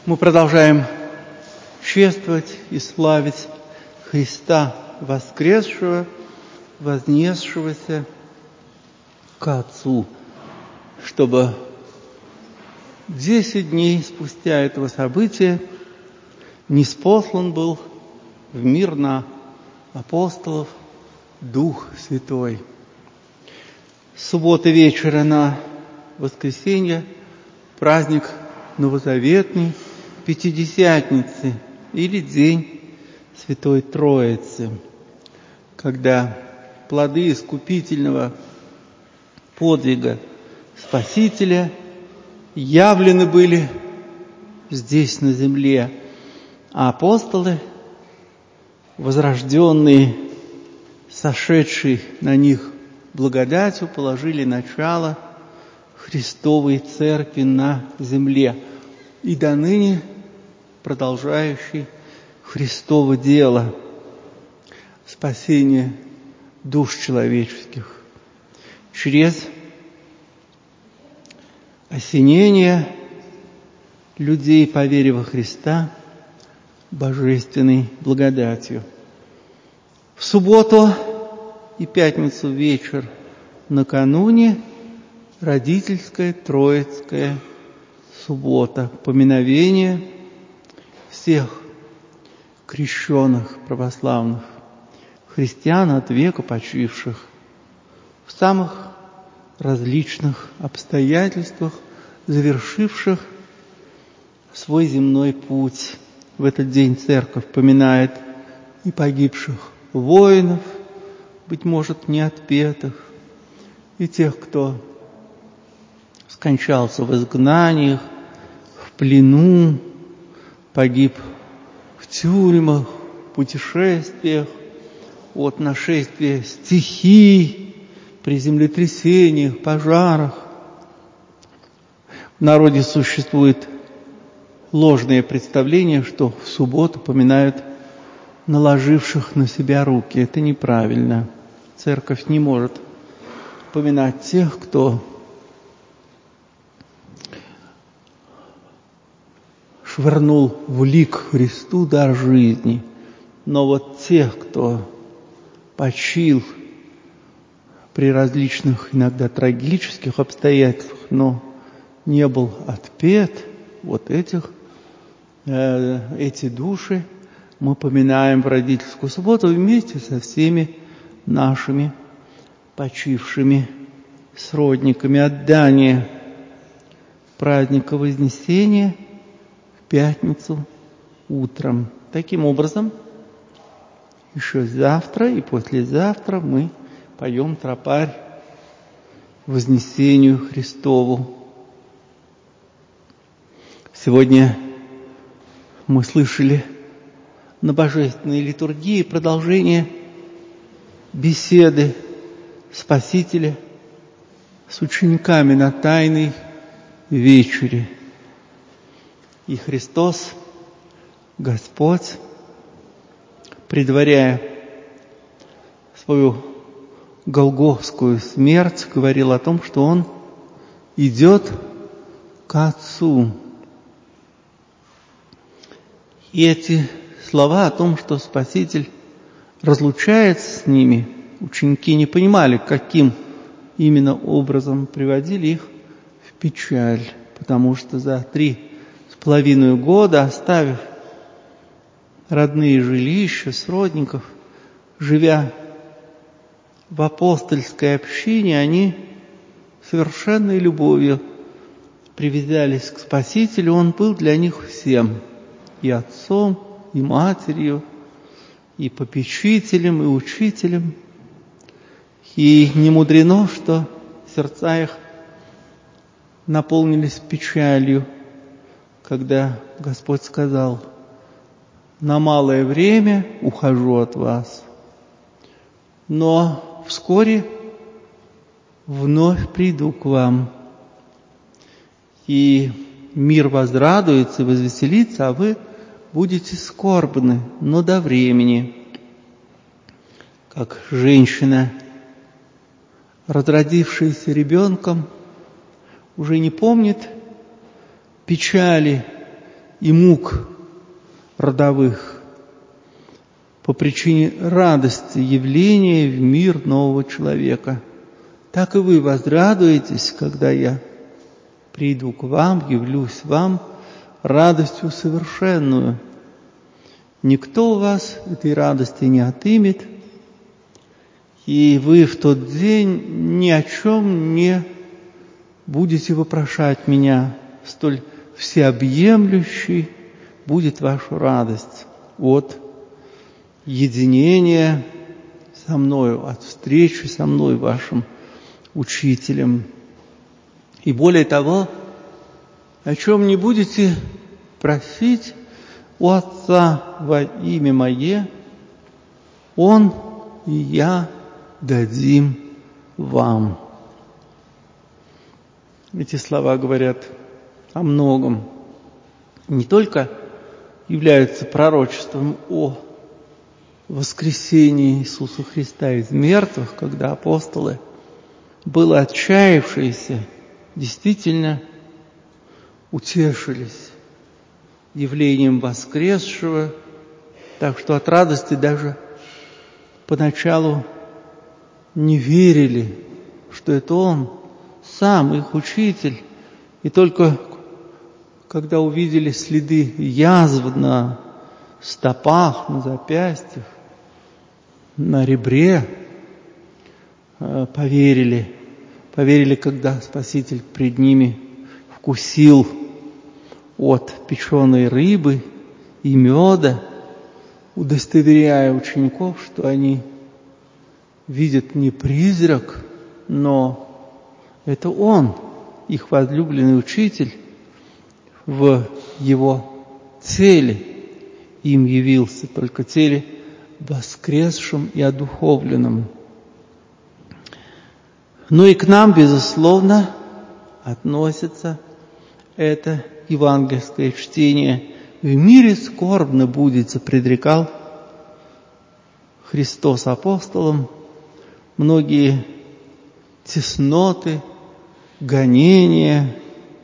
Мы продолжаем чествовать и славить Христа воскресшего, вознесшегося к Отцу, чтобы 10 дней спустя этого события ниспослан был в мир на апостолов Дух Святой. С субботы вечера на воскресенье праздник новозаветный Пятидесятницы или День Святой Троицы, когда плоды искупительного подвига Спасителя явлены были здесь, на земле, а апостолы, возрожденные, сошедшие на них благодатью, положили начало Христовой Церкви на земле и доныне продолжающей Христово дело спасения душ человеческих через осенение людей по вере во Христа божественной благодатью. В субботу и пятницу вечер накануне родительская Троицкая суббота, поминовение всех крещенных православных христиан от века почивших в самых различных обстоятельствах, завершивших свой земной путь. В этот день Церковь поминает и погибших воинов, быть может, не отпетых, и тех, кто скончался в изгнаниях, в плену, погиб в тюрьмах, путешествиях, от нашествия стихий, при землетрясениях, пожарах. В народе существует ложное представление, что в субботу поминают наложивших на себя руки. Это неправильно. Церковь не может поминать тех, кто швырнул в лик Христу дар жизни. Но вот тех, кто почил при различных, иногда трагических обстоятельствах, но не был отпет, вот эти души мы поминаем в родительскую субботу вместе со всеми нашими почившими сродниками. Отдание праздника Вознесения в пятницу утром. Таким образом, еще завтра и послезавтра мы поем тропарь Вознесению Христову. Сегодня мы слышали на божественной литургии продолжение беседы Спасителя с учениками на Тайной вечере. И Христос, Господь, предваряя свою голгофскую смерть, говорил о том, что Он идет к Отцу. И эти слова о том, что Спаситель разлучается с ними, ученики не понимали, каким именно образом, приводили их в печаль, потому что за 3,5 года, оставив родные жилища, сродников, живя в апостольской общине, они совершенной любовью привязались к Спасителю. Он был для них всем, и отцом, и матерью, и попечителем, и учителем. И не мудрено, что сердца их наполнились печалью, когда Господь сказал: «На малое время ухожу от вас, но вскоре вновь приду к вам, и мир возрадуется и возвеселится, а вы будете скорбны, но до времени». Как женщина, разродившаяся ребенком, уже не помнит печали и мук родовых, по причине радости явления в мир нового человека. Так и вы возрадуетесь, когда я приду к вам, явлюсь вам радостью совершенную. Никто у вас этой радости не отымет, и вы в тот день ни о чем не будете вопрошать меня. Столь всеобъемлющей будет ваша радость от единения со мною, от встречи со мной, вашим учителем. И более того, о чем не будете просить у Отца во имя Мое, Он и я дадим вам. Эти слова говорят о многом. Не только являются пророчеством о воскресении Иисуса Христа из мертвых, когда апостолы, было отчаявшиеся, действительно утешились явлением воскресшего, так что от радости даже поначалу не верили, что это Он, сам их учитель. И только когда увидели следы язв на стопах, на запястьях, на ребре, поверили. Поверили, когда Спаситель пред ними вкусил от печеной рыбы и меда, удостоверяя учеников, что они видят не призрак, но это Он, их возлюбленный учитель, в Его теле им явился, только теле воскресшем и одуховленном. Но и к нам, безусловно, относится это евангельское чтение. В мире скорбно будете, предрекал Христос апостолам, многие тесноты, гонения,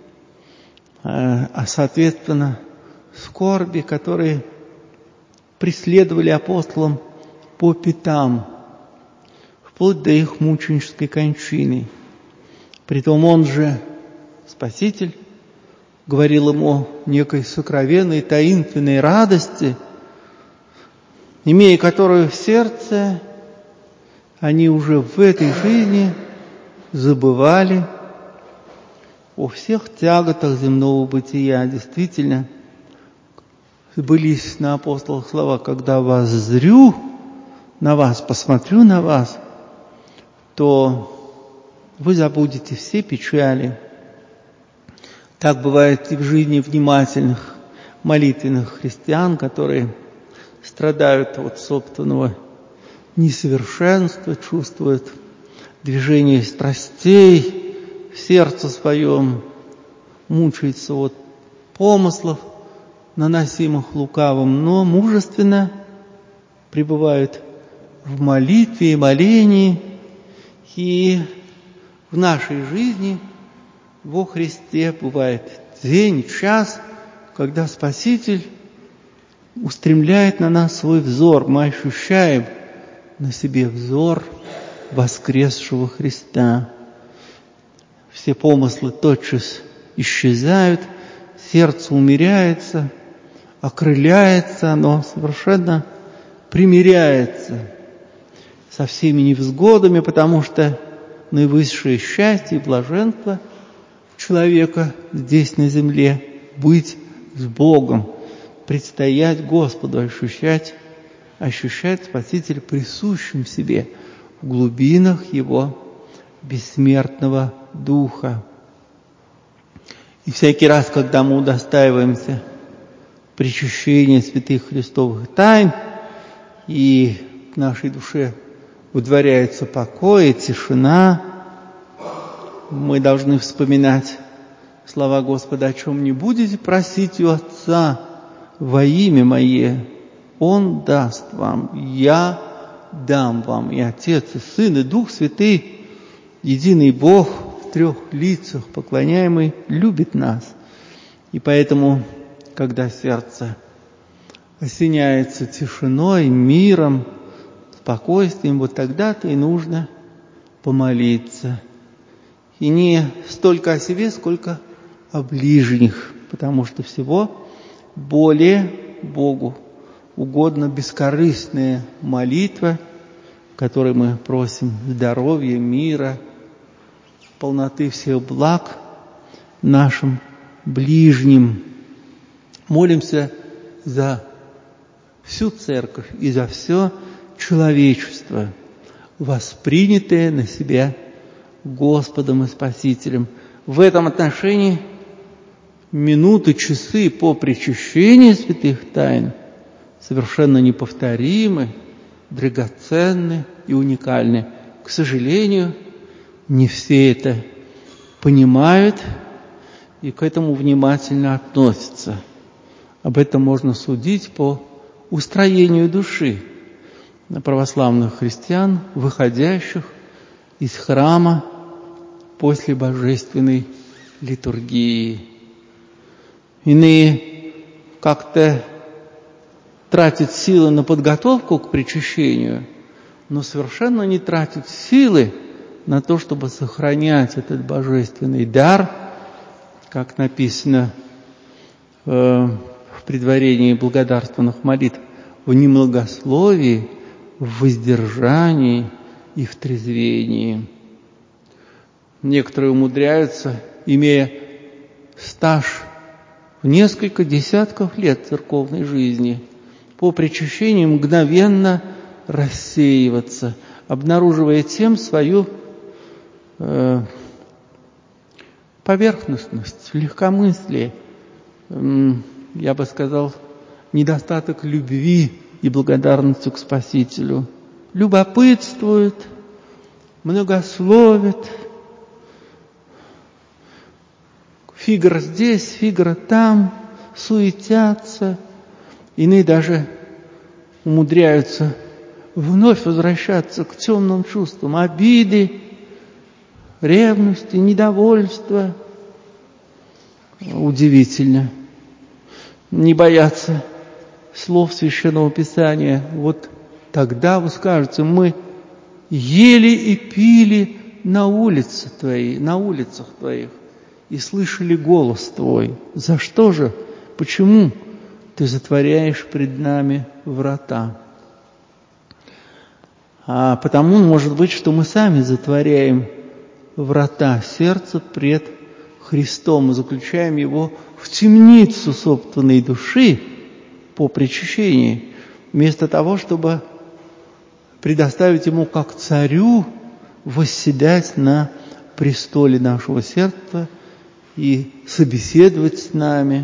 а соответственно скорби, которые преследовали апостолам по пятам, вплоть до их мученической кончины. Притом Он же, Спаситель, говорил им о некой сокровенной, таинственной радости, имея которую в сердце, они уже в этой жизни забывали о всех тяготах земного бытия. Действительно, сбылись на апостолах слова: когда вас зрю на вас, посмотрю на вас, то вы забудете все печали. Так бывает и в жизни внимательных, молитвенных христиан, которые страдают от собственного несовершенства, чувствуют движение страстей в сердце своем, мучаются от помыслов, наносимых лукавым, но мужественно пребывают в молитве и молении. И в нашей жизни во Христе бывает день, час, когда Спаситель устремляет на нас свой взор. Мы ощущаем на себе взор воскресшего Христа. Все помыслы тотчас исчезают, сердце умеряется, окрыляется, оно совершенно примиряется со всеми невзгодами, потому что наивысшее счастье и блаженство человека здесь на земле — быть с Богом, предстоять Господу, ощущать Спасителя присущим себе в глубинах Его бессмертного Духа. И всякий раз, когда мы удостаиваемся причащения святых Христовых тайн, и в нашей душе удворяется покой и тишина, мы должны вспоминать слова Господа: о чем не будете просить у Отца во имя Мое, Он даст вам, Я дам вам. И Отец, и Сын, и Дух Святый, единый Бог в трех лицах поклоняемый, любит нас. И поэтому, когда сердце осеняется тишиной, миром, спокойствием, вот тогда-то и нужно помолиться. И не столько о себе, сколько о ближних, потому что всего более Богу угодна бескорыстная молитва, в которой мы просим здоровья, мира, полноты всех благ нашим ближним. Молимся за всю церковь и за все человечество, воспринятое на себя Господом и Спасителем. В этом отношении минуты, часы по причащению святых тайн совершенно неповторимы, драгоценны и уникальны. К сожалению, не все это понимают и к этому внимательно относятся. Об этом можно судить по устроению души православных христиан, выходящих из храма после божественной литургии. Иные как-то тратят силы на подготовку к причащению, но совершенно не тратят силы на то, чтобы сохранять этот божественный дар, как написано в предварении благодарственных молитв, в немногословии, в воздержании и в трезвении. Некоторые умудряются, имея стаж в несколько десятков лет церковной жизни, по причащению мгновенно рассеиваться, обнаруживая тем свою поверхностность, легкомыслие, я бы сказал, недостаток любви и благодарности к Спасителю. Любопытствует, многословит, фигура здесь, фигура там, суетятся. Иные даже умудряются вновь возвращаться к темным чувствам обиды, ревности, недовольства. Удивительно. Не боятся слов Священного Писания. Вот тогда вы скажете: мы ели и пили на улицах твоих, и слышали голос твой. За что же? Почему ты затворяешь пред нами врата? А потому, может быть, что мы сами затворяем врата сердца пред Христом и заключаем его в темницу собственной души по причащении, вместо того, чтобы предоставить ему как царю восседать на престоле нашего сердца и собеседовать с нами,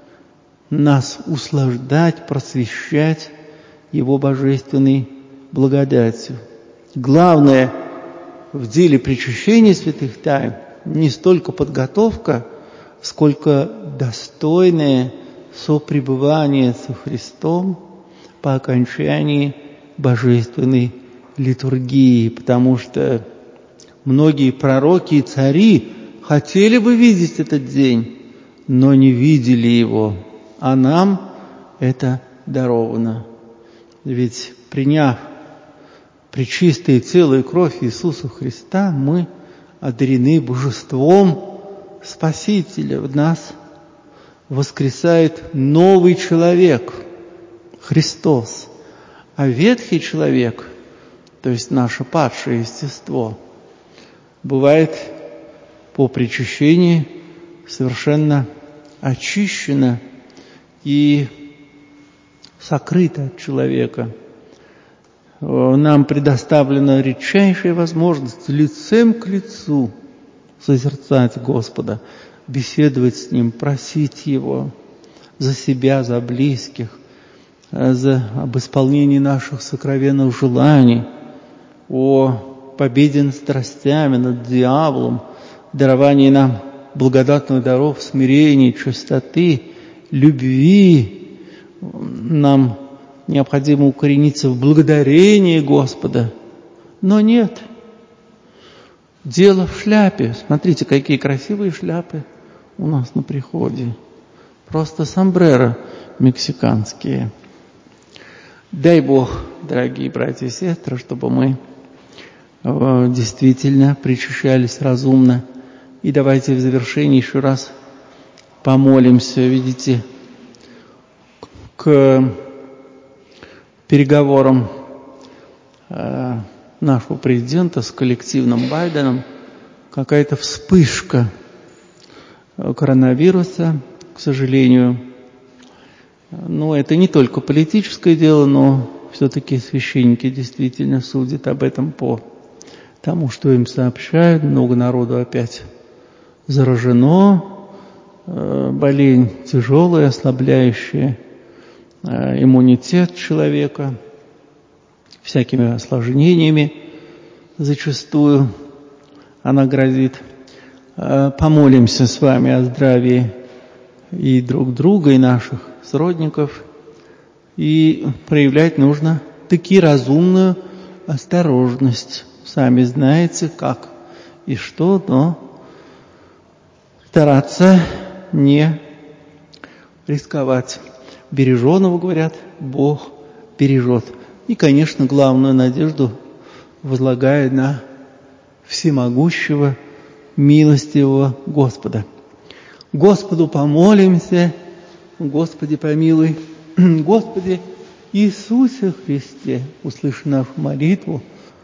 нас услаждать, просвещать его божественной благодатью. Главное в деле причащения святых тайн не столько подготовка, сколько достойное сопребывание со Христом по окончании божественной литургии, потому что многие пророки и цари хотели бы видеть этот день, но не видели его, а нам это даровано. Ведь приняв пречистое тело и кровь Иисуса Христа, мы одарены божеством Спасителя. В нас воскресает новый человек, Христос. А ветхий человек, то есть наше падшее естество, бывает по причащении совершенно очищено и сокрыто от человека. Нам предоставлена редчайшая возможность лицем к лицу созерцать Господа, беседовать с Ним, просить Его за себя, за близких, об исполнении наших сокровенных желаний, о победе над страстями, над дьяволом, даровании нам благодатных даров, смирения, чистоты, любви. Нам необходимо укорениться в благодарении Господа. Но нет. Дело в шляпе. Смотрите, какие красивые шляпы у нас на приходе. просто сомбреро мексиканские. Дай Бог, дорогие братья и сестры, чтобы мы действительно причащались разумно. И давайте в завершении еще раз помолимся. Видите, к переговорам нашего президента с коллективным Байденом какая-то вспышка коронавируса, к сожалению. Но это не только политическое дело, но все-таки священники действительно судят об этом по тому, что им сообщают. Много народу опять заражено, болезнь тяжелая, ослабляющая иммунитет человека, всякими осложнениями зачастую она грозит. Помолимся с вами о здравии и друг друга, и наших сродников. И проявлять нужно таки разумную осторожность. Сами знаете, как и что, но стараться не рисковать. Береженого, говорят, Бог бережет. И, конечно, главную надежду возлагая на всемогущего, милостивого Господа. Господу помолимся, Господи помилуй. Господи Иисусе Христе, услыши нашу молитву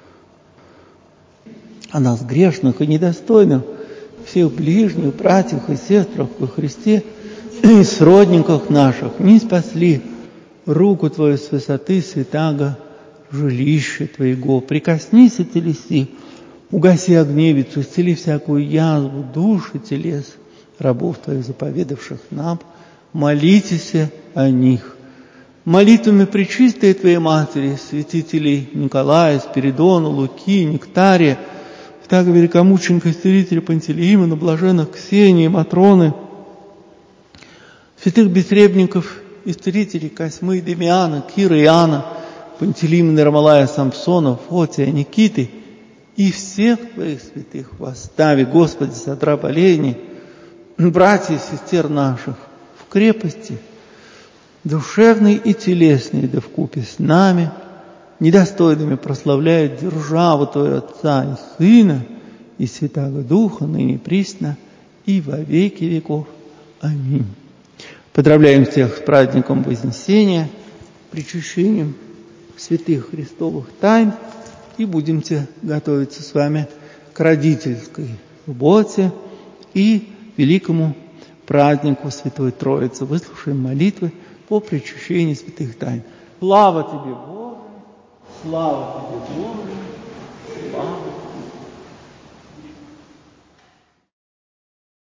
о нас, грешных и недостойных, всех ближних, братьях и сестрах во Христе и сродниках наших, не спасли руку Твою с высоты святаго жилища Твоего. Прикоснись и телеси, угаси огневицу, исцели всякую язву, души, телес рабов Твоих, заповедавших нам. Молитесь о них. Молитвами пречистой Твоей Матери, святителей Николая, Спиридона, Луки, Нектария, так великомученика исцелителя Пантелеимона, блаженных Ксении, Матроны, святых бессребников, исцелителей Косьмы, Демиана, Кира, Иоанна, Пантелеимона, Ермолая, Самсона, Фотия, Никиты и всех Твоих святых восстави, Господи, сотра болезни, братьев и сестер наших в крепости, душевной и телесной, да вкупе с нами, недостойными прославляют державу Твою Отца и Сына и Святаго Духа, ныне и присно, и во веки веков. Аминь. Поздравляем всех с праздником Вознесения, причащением святых Христовых тайн, и будемте готовиться с вами к родительской субботе и великому празднику Святой Троицы. Выслушаем молитвы по причащению святых тайн. Слава Тебе, Боже! Слава Тебе, Боже! Слава